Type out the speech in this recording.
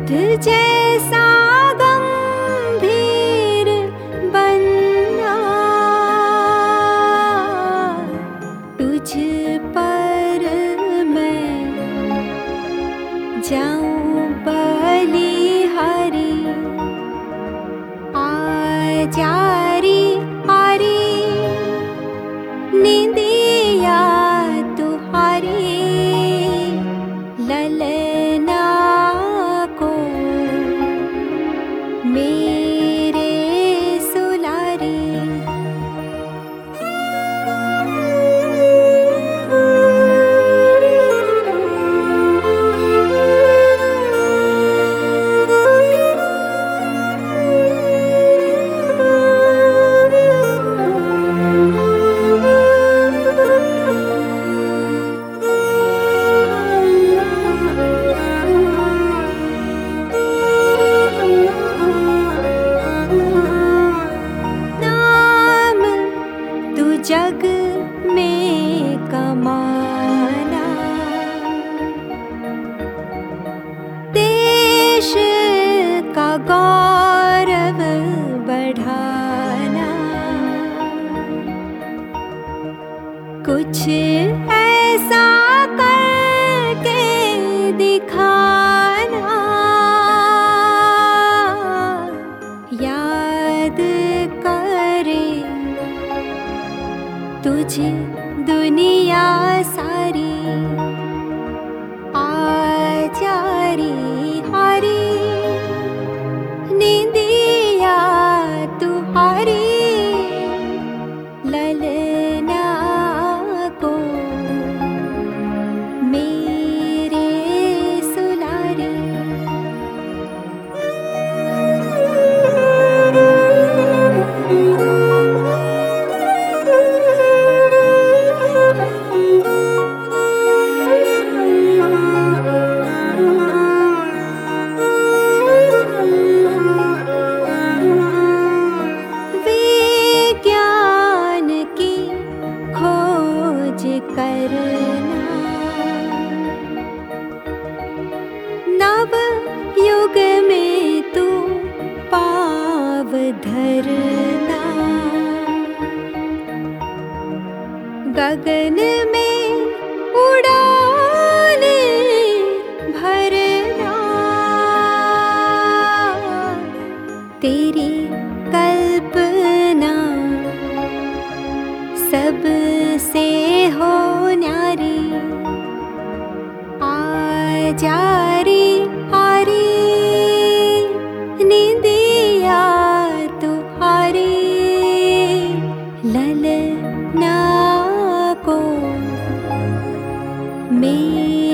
दूध जैसा गंभीर बनना, तुझ पर मैं जाऊं बलिहारी। आजारी हारी निंदिया तुहारी, ललना को मेरे सुलारी। जग में कमाना, देश का गौरव बढ़ाना, कुछ ऐसा करके दिखाना, याद करे तुझे दुनिया सारी। आजारी हारी निंदिया तुहारी, ललना को मेरे सुलारी। विज्ञान की खोज करना, नव युग में तू पाव धरना, गगन में उड़ान भरना, तेरी कल्पना सबसे हो न्यारी। आजारी हारी निंदिया तुहारी, ललना को मेरे